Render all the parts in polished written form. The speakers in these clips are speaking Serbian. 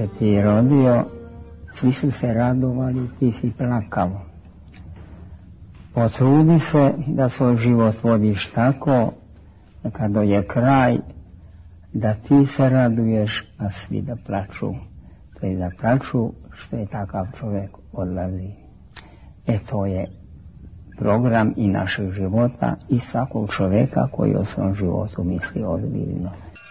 se ti rodio, svi su se radovali, ti si plakao. Potrudi se da svoj život vodiš tako, da kad dođe kraj, da ti se raduješ, a svi da plaču. To je da plaču što je takav čovjek odlazi. To je program i našeg života i svakog čovjeka koji o svom životu misli ozbiljno.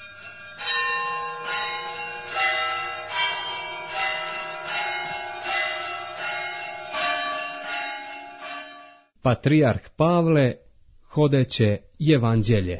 Patrijarh Pavle, hodeće evanđelje.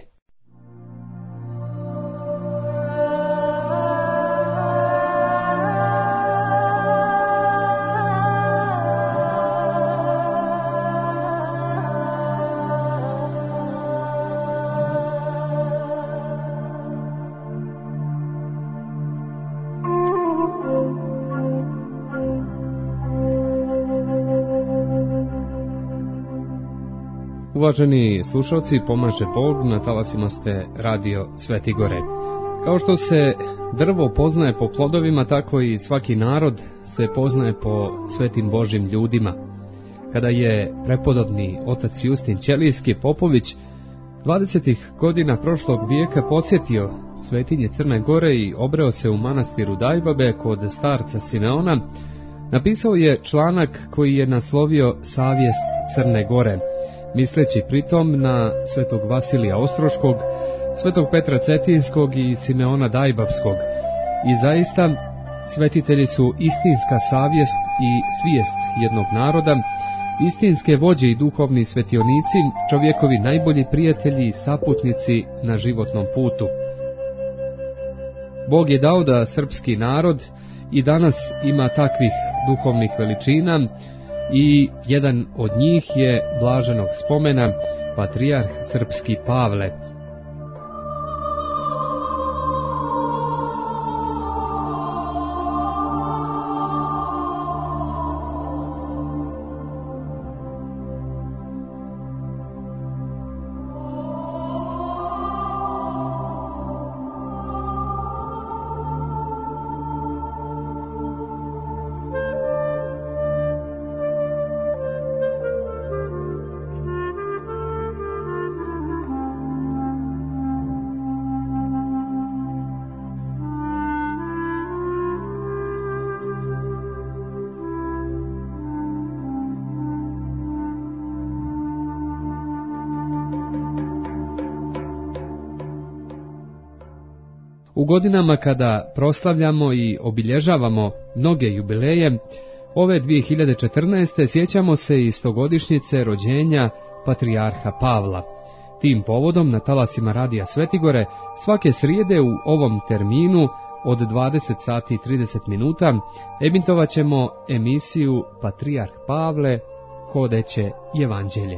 Uvaženi slušalci, pomaže Bog, na talasima ste radio Svetigore. Kao što se drvo poznaje po plodovima, tako i svaki narod se poznaje po svetim Božjim ljudima. Kada je prepodobni otac Justin Ćelijski Popović 20. godina prošlog vijeka posjetio svetinje Crne Gore i obreo se u manastiru Dajbabe kod starca Simeona, napisao je članak koji je naslovio Savjest Crne Gore, misleći pritom na svetog Vasilija Ostroškog, svetog Petra Cetinskog i Simeona Dajbapskog. I zaista, svetitelji su istinska savjest i svijest jednog naroda, istinske vođe i duhovni svetionici, čovjekovi najbolji prijatelji i saputnici na životnom putu. Bog je dao da srpski narod i danas ima takvih duhovnih veličina, i jedan od njih je blaženog spomena patrijarh srpski Pavle. U godinama kada proslavljamo i obilježavamo mnoge jubileje, ove 2014. sjećamo se i 100-godišnjice rođenja patrijarha Pavla. Tim povodom na talasima radija Svetigore svake srijede u ovom terminu od 20:30 emitovat ćemo emisiju Patrijarh Pavle, hodeće evanđelje.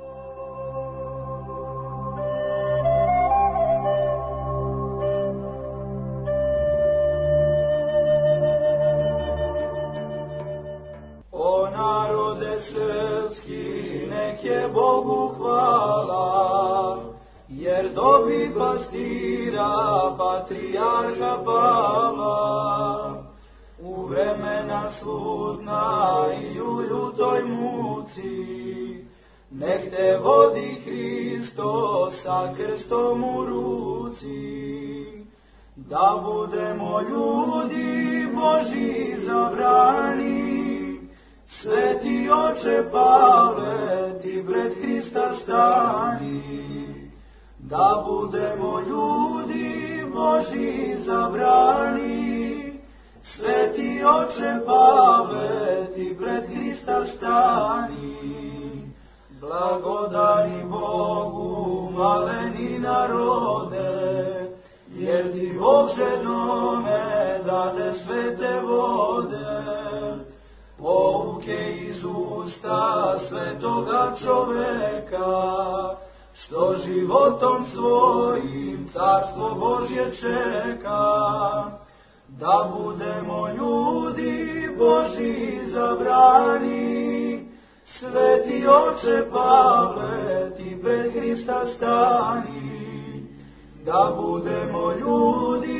Patrijarha Pavla, u vremena slutna i u ljutoj muci, nek te vodi Hristo sa krstom u ruci, da budemo ljudi Božji zabrani. Sveti oče Pavle, ti pred Hrista stani, da budemo ljudi Božji zabrani. Sveti oče Pavle, ti pred Hrista stani, blagodari Bogu maleni narode, jer ti Bog ženome dade svete vode, pouke iz usta svetoga čoveka, što životom svojim carstvo Božje čeka, da budemo ljudi Božji zabrani. Sveti oče Pavle, ti pred Hrista stani, da budemo ljudi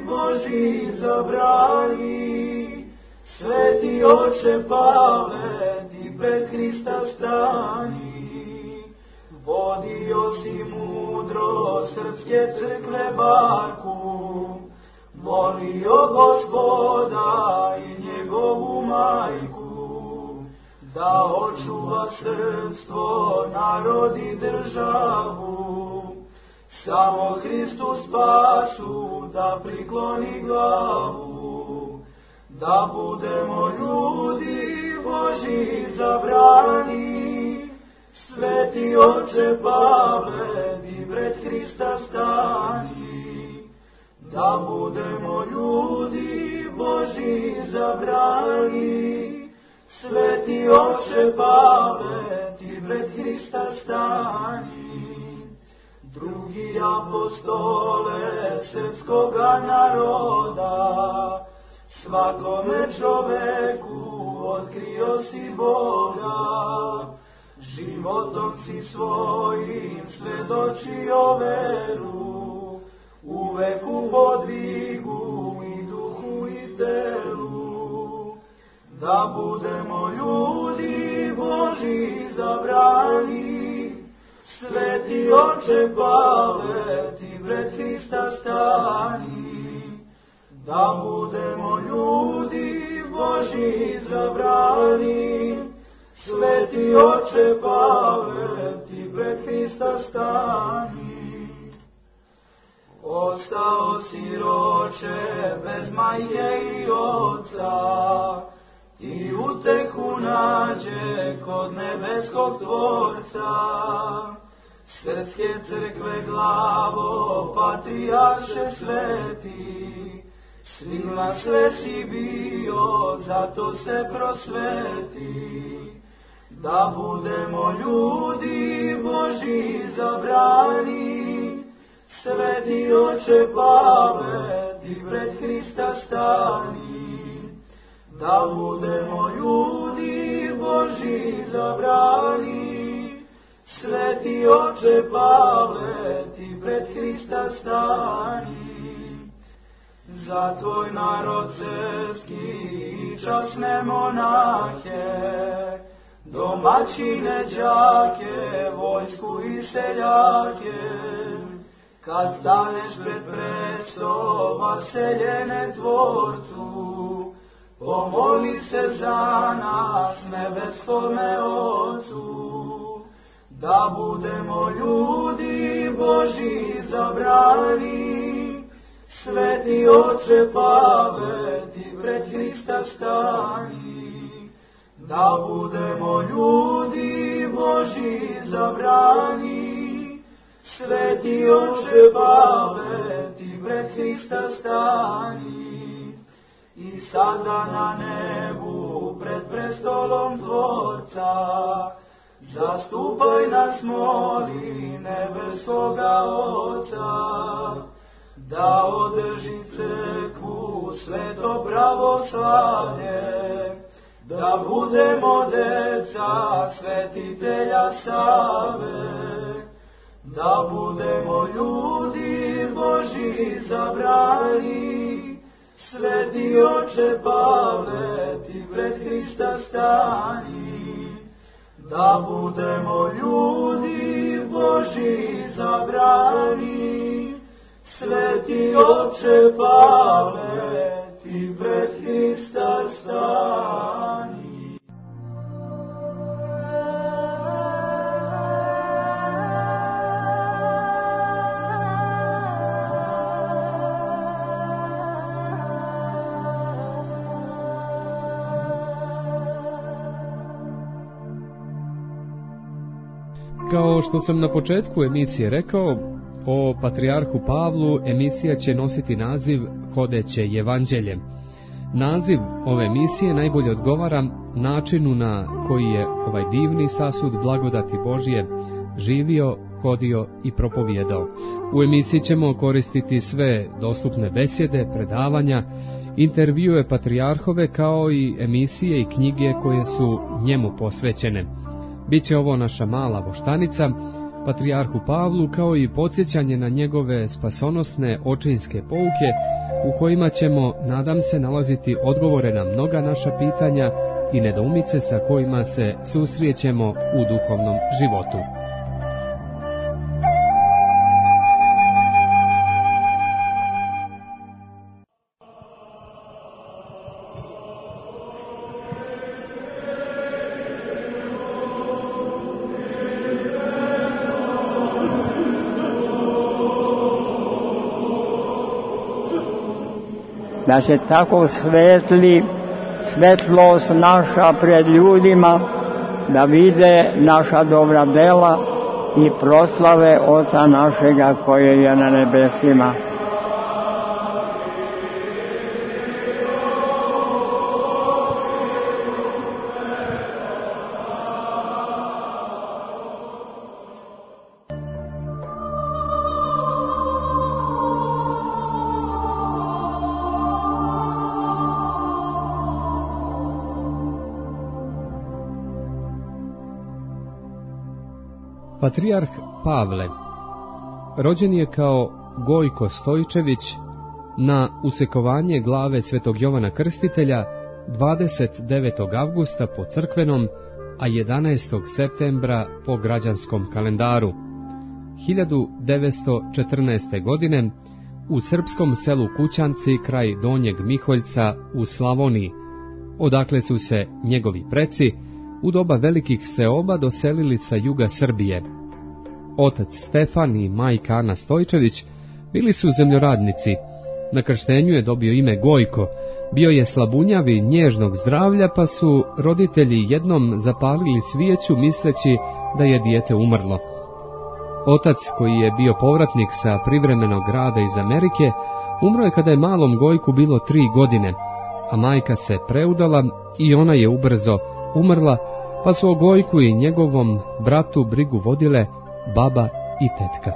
Božji zabrani. Sveti oče Pavle, ti pred Hrista stani. Vodio si mudro srpske crkve barku, molio Gospoda i njegovu majku, da očuva srpstvo, narod i državu. Samo Hristu spasu da prikloni glavu, da budemo ljudi Božji zabrani. Sveti oče Pavle, ti pred Hrista stani, da budemo ljudi Božji zabrani. Sveti oče Pavle, ti pred Hrista stani. Drugi apostole srpskoga naroda, svakome čoveku otkrio si Boga, životom si svojim svedočio veru, uvek u podvigu i duhu i telu. Da budemo ljudi Božji zabrani. Sveti oče Pavle, ti pred Hrista stani, da budemo ljudi Božji zabrani. Sveti oče Pavle, ti pred Hrista stani. Ostao siroče bez majke i oca, ti utehu nađe kod nebeskog Tvorca. Srpske crkve glavo, patrijarše sveti, svima sve si bio, zato se prosveti. Da budemo ljudi Božji zabrani. Sveti oče Pavle, ti pred Hrista stani, da budemo ljudi Božji zabrani. Sveti oče Pavle, ti pred Hrista stani, za tvoj narod cerski i časne monahe, domaćine đake, vojsku i seljake. Kad staneš pred presto vaseljene Tvorcu, pomoli se za nas nebeskome Otcu. Da budemo ljudi Božji zabrani. Sveti oče Pavle, ti pred Hrista stani, da budemo ljudi Božji zabrani. Sveti oče Pavle, ti pred Hrista stani, i sada na nebu pred prestolom Tvorca, zastupaj nas, moli, nebeskoga Oca, da održi crkvu sveto pravoslavlje, da budemo deca svetitelja Save, da budemo ljudi Božji zabrani. Sveti oče Pavle, ti pred Hrista stani, da budemo ljudi Božji zabrani. Sveti oče Pavle, ti pred Hrista stani. Kao što sam na početku emisije rekao, o patrijarhu Pavlu emisija će nositi naziv Hodeće evanđelje. Naziv ove emisije najbolje odgovara načinu na koji je ovaj divni sasud blagodati Božje živio, hodio i propovijedao. U emisiji ćemo koristiti sve dostupne besjede, predavanja, intervjue patrijarhove kao i emisije i knjige koje su njemu posvećene. Biće ovo naša mala voštanica patrijarhu Pavlu, kao i podsjećanje na njegove spasonosne očinske pouke u kojima ćemo, nadam se, nalaziti odgovore na mnoga naša pitanja i nedoumice sa kojima se susrećemo u duhovnom životu. Da se tako svetli svetlost naša pred ljudima, da vide naša dobra dela i proslave Oca našega koje je na nebesima. Patrijarh Pavle rođen je kao Gojko Stojčević na usekovanje glave svetog Jovana Krstitelja 29. avgusta po crkvenom, a 11. septembra po građanskom kalendaru. 1914. godine u srpskom selu Kućanci kraj Donjeg Miholjca u Slavoniji, odakle su se njegovi preci u doba velikih seoba doselili sa juga Srbije. Otac Stefan i majka Ana Stojčević bili su zemljoradnici. Na krštenju je dobio ime Gojko, bio je slabunjav i nježnog zdravlja, pa su roditelji jednom zapalili svijeću misleći da je dijete umrlo. Otac, koji je bio povratnik sa privremenog rada iz Amerike, umro je kada je malom Gojku bilo 3 godine, a majka se preudala i ona je ubrzo umrla, pa su o Gojku i njegovom bratu brigu vodile baba i tetka.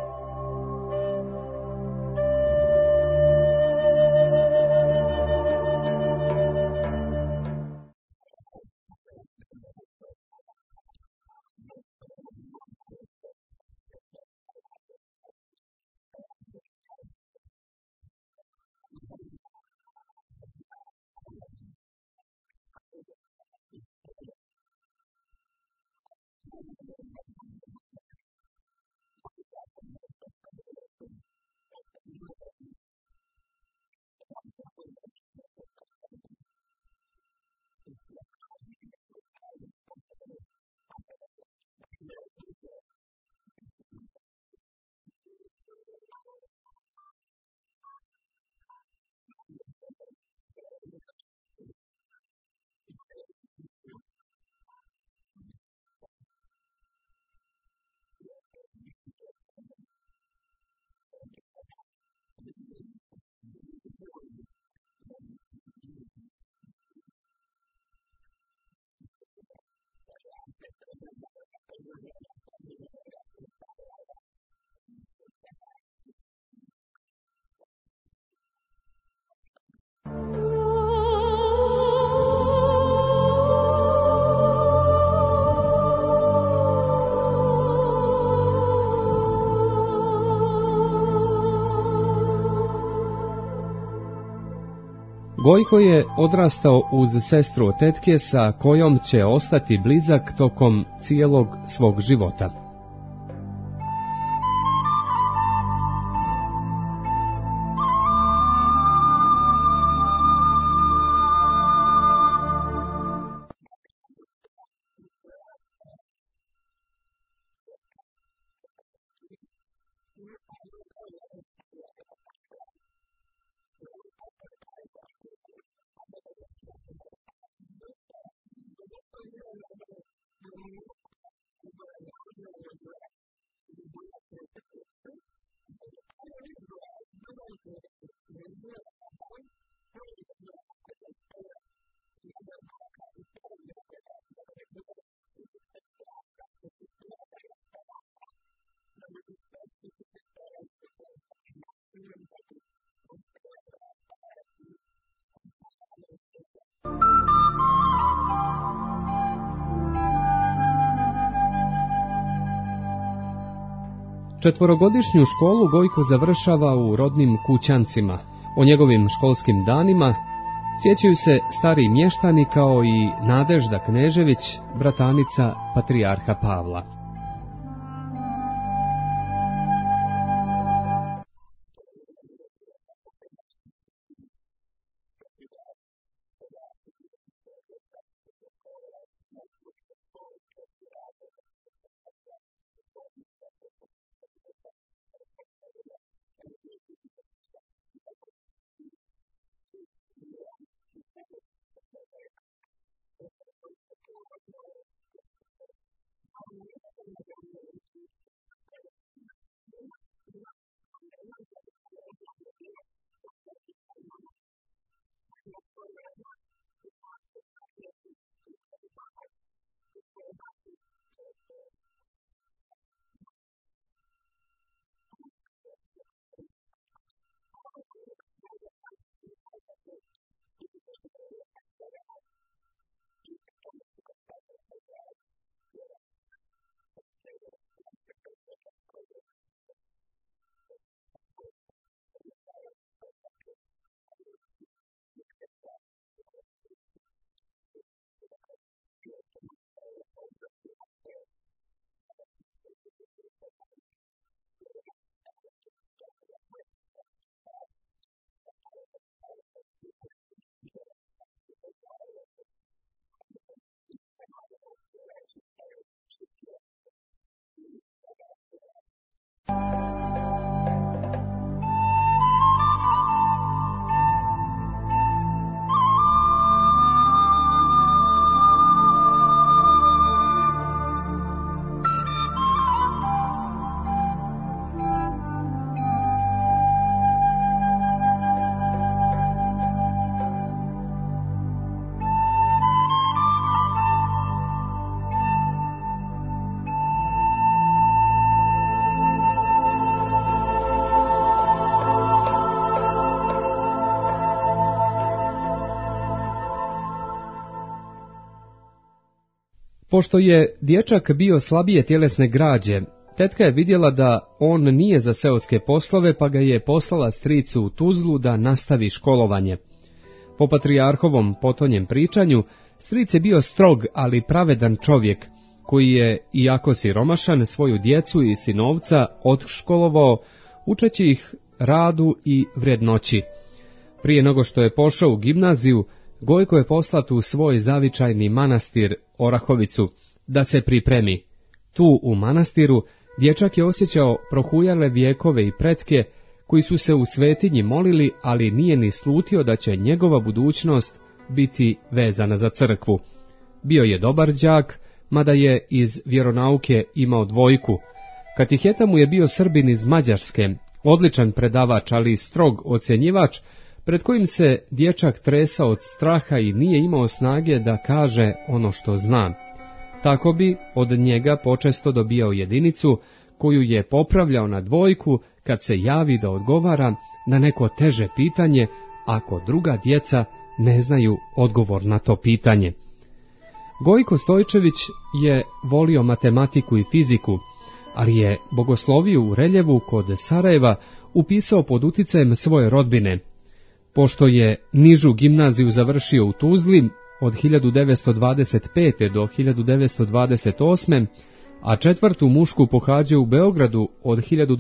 Gojko je odrastao uz sestru od tetke sa kojom će ostati blizak tokom cijelog svog života. Četvorogodišnju školu Gojko završava u rodnim Kućancima, O njegovim školskim danima sjećaju se stari mještani kao i Nadežda Knežević, bratanica patrijarha Pavla. Pošto je dječak bio slabije tjelesne građe, tetka je vidjela da on nije za seoske poslove, pa ga je poslala stricu u Tuzlu da nastavi školovanje. Po patrijarhovom potonjem pričanju, stric je bio strog, ali pravedan čovjek, koji je, iako siromašan, svoju djecu i sinovca odškolovao, učeći ih radu i vrednoći. Prije nego što je pošao u gimnaziju, Gojko je poslat u svoj zavičajni manastir Orahovicu da se pripremi. Tu u manastiru dječak je osjećao prohujale vjekove i pretke koji su se u svetinji molili, ali nije ni slutio da će njegova budućnost biti vezana za crkvu. Bio je dobar đak, mada je iz vjeronauke imao 2. Katiheta mu je bio Srbin iz Mađarske, odličan predavač, ali strog ocjenjivač, pred kojim se dječak tresao od straha i nije imao snage da kaže ono što zna. Tako bi od njega počesto dobijao jedinicu, koju je popravljao na 2 kad se javi da odgovara na neko teže pitanje, ako druga djeca ne znaju odgovor na to pitanje. Gojko Stojčević je volio matematiku i fiziku, ali je bogosloviju u Reljevu kod Sarajeva upisao pod uticajem svoje rodbine. Pošto je nižu gimnaziju završio u Tuzli od 1925. do 1928. a 4. mušku pohađao u Beogradu od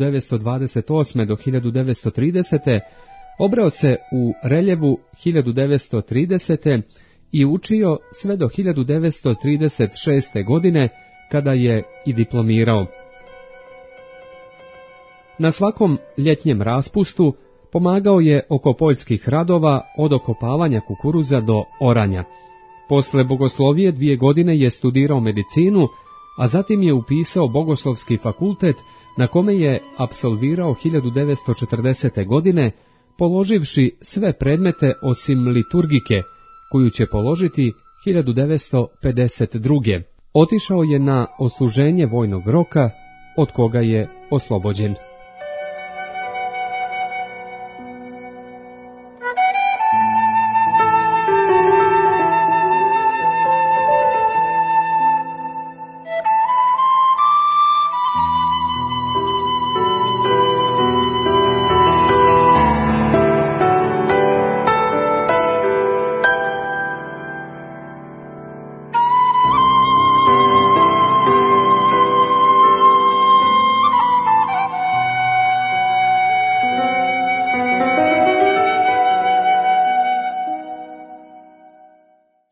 1928. do 1930. obrao se u Reljevu 1930. i učio sve do 1936. godine, kada je i diplomirao. Na svakom ljetnjem raspustu pomagao je oko poljskih radova od okopavanja kukuruza do oranja. Posle bogoslovije 2 godine je studirao medicinu, a zatim je upisao Bogoslovski fakultet, na kome je apsolvirao 1940. godine, položivši sve predmete osim liturgike, koju će položiti 1952. Otišao je na odsluženje vojnog roka, od koga je oslobođen.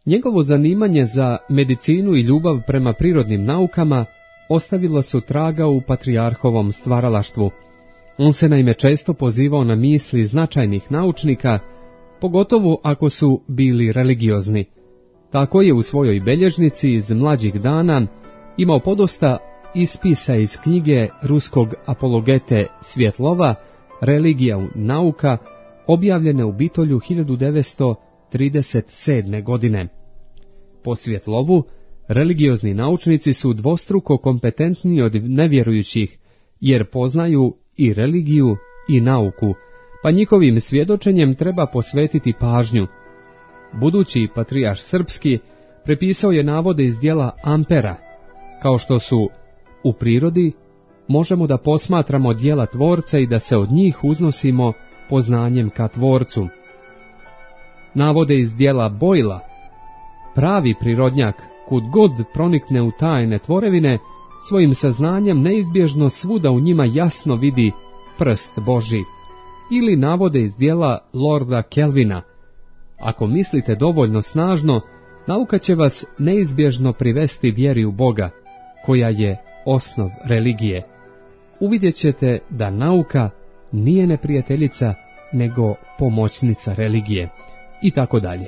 Njegovo zanimanje za medicinu i ljubav prema prirodnim naukama ostavilo su traga u patrijarhovom stvaralaštvu. On se naime često pozivao na misli značajnih naučnika, pogotovo ako su bili religiozni. Tako je u svojoj belježnici iz mlađih dana imao podosta ispisa iz knjige ruskog apologete Svjetlova Religija nauka, objavljene u Bitolju 1937. godine. Po Svjetlovu, religiozni naučnici su dvostruko kompetentniji od nevjerujućih, jer poznaju i religiju i nauku, pa njihovim svjedočenjem treba posvetiti pažnju. Budući patrijarh srpski prepisao je navode iz djela Ampera, kao što su: u prirodi možemo da posmatramo djela tvorca i da se od njih uznosimo poznanjem ka tvorcu. Navode iz djela Boyla: pravi prirodnjak, kud god pronikne u tajne tvorevine, svojim saznanjem neizbježno svuda u njima jasno vidi prst Božji. Ili navode iz djela Lorda Kelvina: ako mislite dovoljno snažno, nauka će vas neizbježno privesti vjeri u Boga, koja je osnov religije. Uvidjet ćete da nauka nije neprijateljica, nego pomoćnica religije. I tako dalje.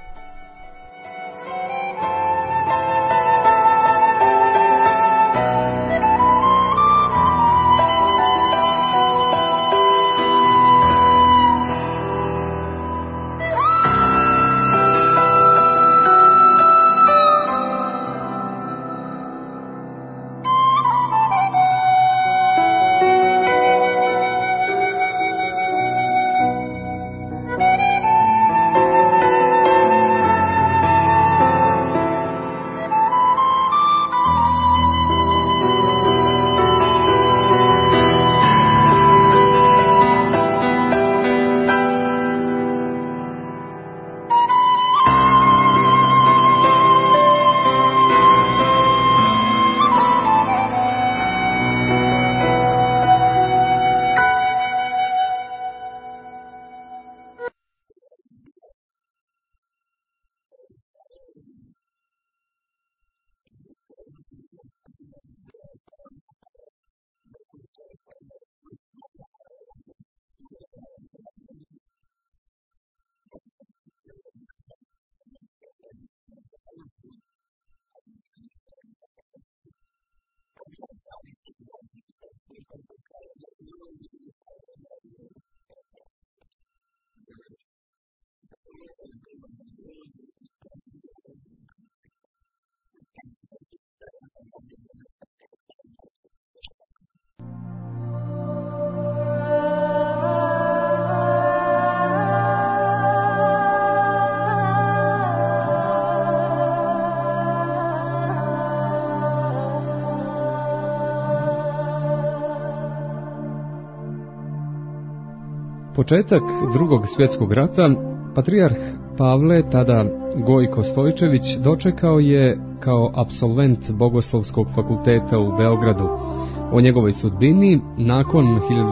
Početak Drugog svjetskog rata patrijarh Pavle, tada Gojko Stojčević, dočekao je kao apsolvent Bogoslovskog fakulteta u Beogradu. O njegovoj sudbini nakon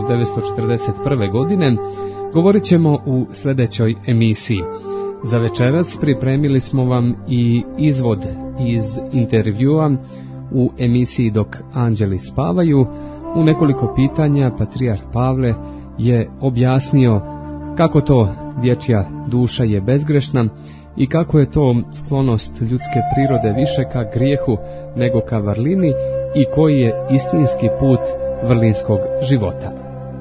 1941. godine govorit ćemo u sljedećoj emisiji. Za večeras pripremili smo vam i izvod iz intervjua u emisiji Dok anđeli spavaju. U nekoliko pitanja patrijarh Pavle je objasnio kako to dječja duša je bezgrešna i kako je to sklonost ljudske prirode više ka grijehu nego ka vrlini i koji je istinski put vrlinskog života.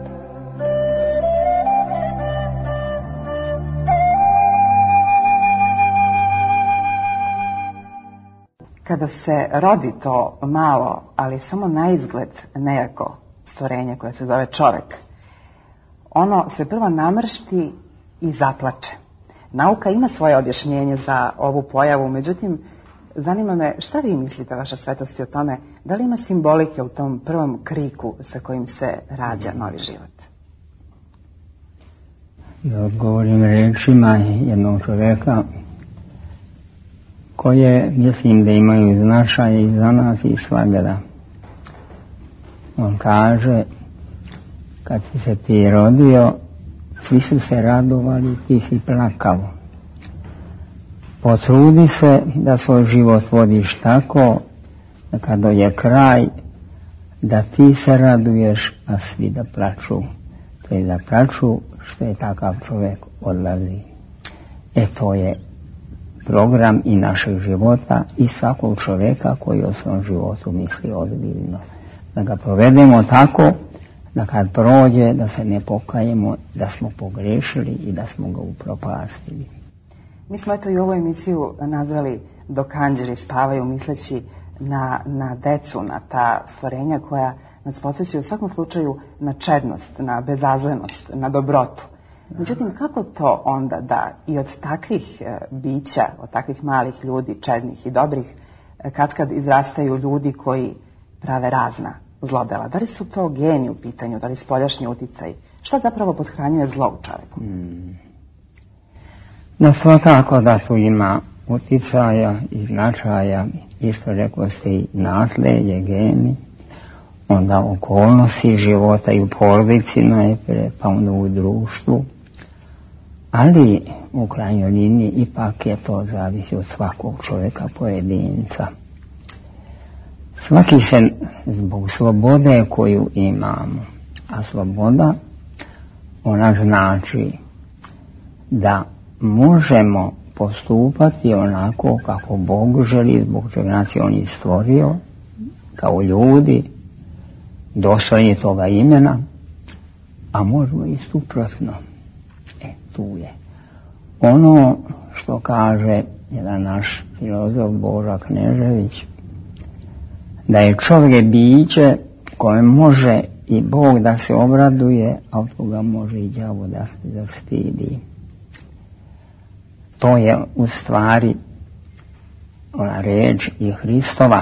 Kada se rodi to malo, ali samo na izgled nejako stvorenje koje se zove čovjek, ono se prvo namršti i zaplače. Nauka ima svoje objašnjenje za ovu pojavu, međutim, zanima me šta vi mislite, vaša svetosti, o tome, da li ima simbolike u tom prvom kriku sa kojim se rađa novi život? Ja odgovorim rečima jednog čovjeka koje mislim da imaju značaj i za nas i svagda. On kaže: kad si se ti rodio, svi su se radovali, ti si plakao. Potrudi se da svoj život vodiš tako da kad dođe kraj, da ti se raduješ, a svi da plaču. To je da plaču što je takav čovjek odlazi. To je program i našeg života i svakog čovjeka koji o svom životu misli ozbiljno. Da ga provedemo tako da kad prođe da se ne pokajemo da smo pogrešili i da smo ga upropastili. Mi smo i ovu emisiju nazvali Dok anđeli spavaju, misleći na decu, na ta stvorenja koja nas podsjećaju u svakom slučaju na čednost, na bezazlenost, na dobrotu. Međutim, kako to onda da i od takvih bića, od takvih malih ljudi, čednih i dobrih, katkad izrastaju ljudi koji prave razna zlodela? Da li su to geni u pitanju, da li spoljašnji uticaj? Šta zapravo pothranjuje zlo u čovjeku? No, svakako da tu ima uticaja i značaja, isto rekao ste i nasljeđe, geni, onda okolnosti života i u porodici najprije, pa onda u društvu, ali u krajnjoj liniji ipak je to zavisi od svakog čovjeka pojedinca. Svaki se zbog slobode koju imamo, a sloboda ona znači da možemo postupati onako kako Bog želi, zbog čega nas je On i stvorio, kao ljudi, dostojni toga imena, a možemo i suprotno. Tu je. Ono što kaže jedan naš filozof Boža Knežević, da je čovjek biće koje može i Bog da se obraduje, a od koga može i đavo da se zastidi. To je u stvari ona riječ i Hristova.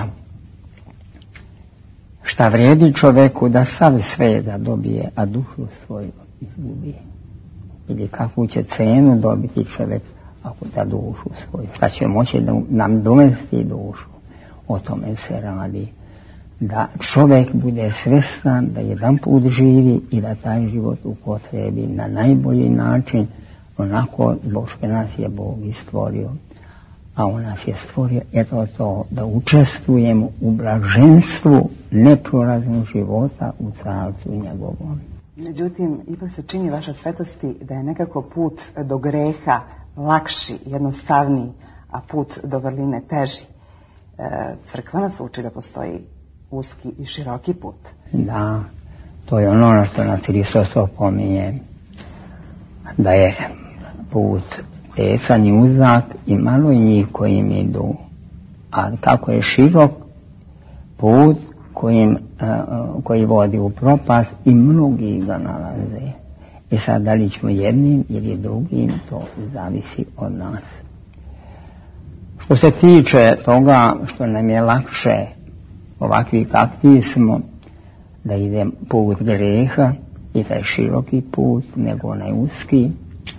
Šta vrijedi čovjeku da sav sve da dobije, a dušu svoju izgubi? Ili kakvu će cenu dobiti čovjek ako da dušu svoju? Šta će moći da nam dovesti dušu? O tome se radi. Da čovjek bude svjestan da jedan put živi i da taj život upotrebi na najbolji način, onako zbog što nas je Bog i stvorio. A On nas je stvorio, eto to, da učestvujemo u blaženstvu neprolaznog života u carstvu njegovom. Međutim, ipak se čini vaša svetosti da je nekako put do greha lakši, jednostavniji, a put do vrline teži. Crkva nas uči da postoji uski i široki put. Da, to je ono što nas Hristos opominje, da je put tesan i uzak i malo je njih kojim idu. A kako je širok put koji vodi u propast i mnogi ga nalaze. I sad da li ćemo jednim ili drugim, to zavisi od nas. Što se tiče toga što nam je lakše ovakvi kakvi smo, da ide put greha i taj široki put nego onaj uski,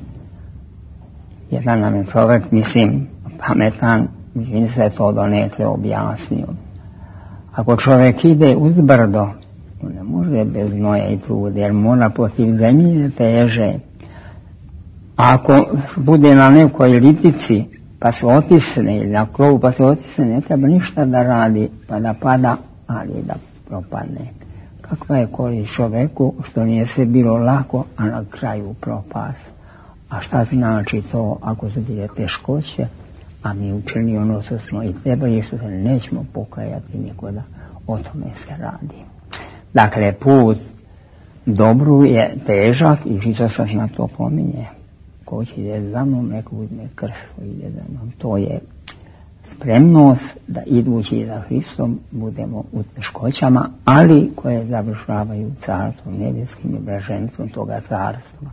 jedan nam je čovjek, mislim, pametan, mi se to donekle objasnio. Ako čovjek ide uz brdo, on ne može bez znoja i truda, jer mora protiv zemlje teže. A ako bude na nekoj litici, pa se otisne, ili na krovu pa se otisne, ne treba ništa da radi, pa da pada, ali da propadne. Kakva je korist čovjeku što nije sve bilo lako, a na kraju propast? A šta znači to ako su bile teškoće, a mi učinili ono što smo i trebali, što se nećemo pokajati nikoda, o tome se radi. Dakle, put dobru je težak i Hristos nas na to pominje. Ko će ide za mnom, neko uzme krst koji ide za mnom. To je spremnost da idući za Hristom budemo u teškoćama, ali koje završavaju carstvom nebeskim i blaženstvom toga carstva.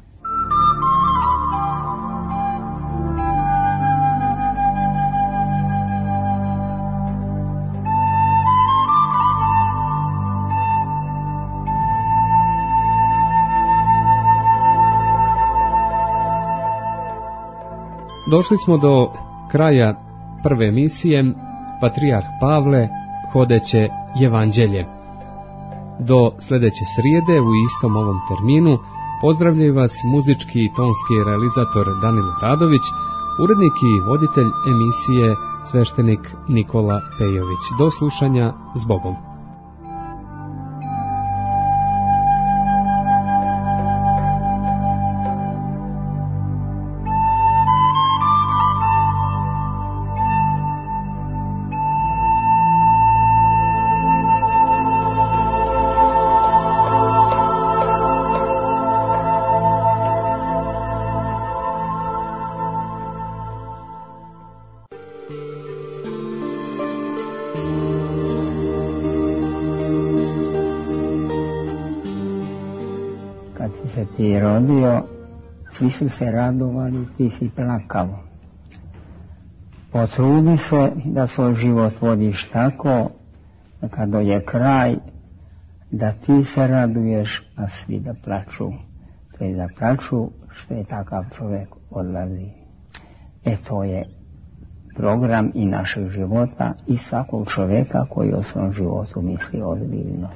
Došli smo do kraja prve emisije Patrijarh Pavle, hodeće evanđelje. Do sljedeće srijede u istom ovom terminu pozdravljaju vas muzički i tonski realizator Danilo Radović, Urednik i voditelj emisije sveštenik Nikola Pejović. Do slušanja, s Bogom. Kad si se ti rodio, svi su se radovali, ti si plakao. Potrudi se da svoj život vodiš tako, da kad dođe kraj, da ti se raduješ, a svi da plaču. To je da plaču što je takav čovjek odlazi. To je program i našeg života i svakog čovjeka koji o svom životu misli ozbiljno.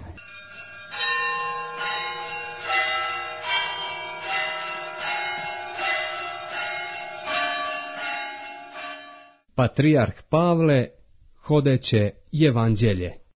Patrijarh Pavle, hodeće evanđelje.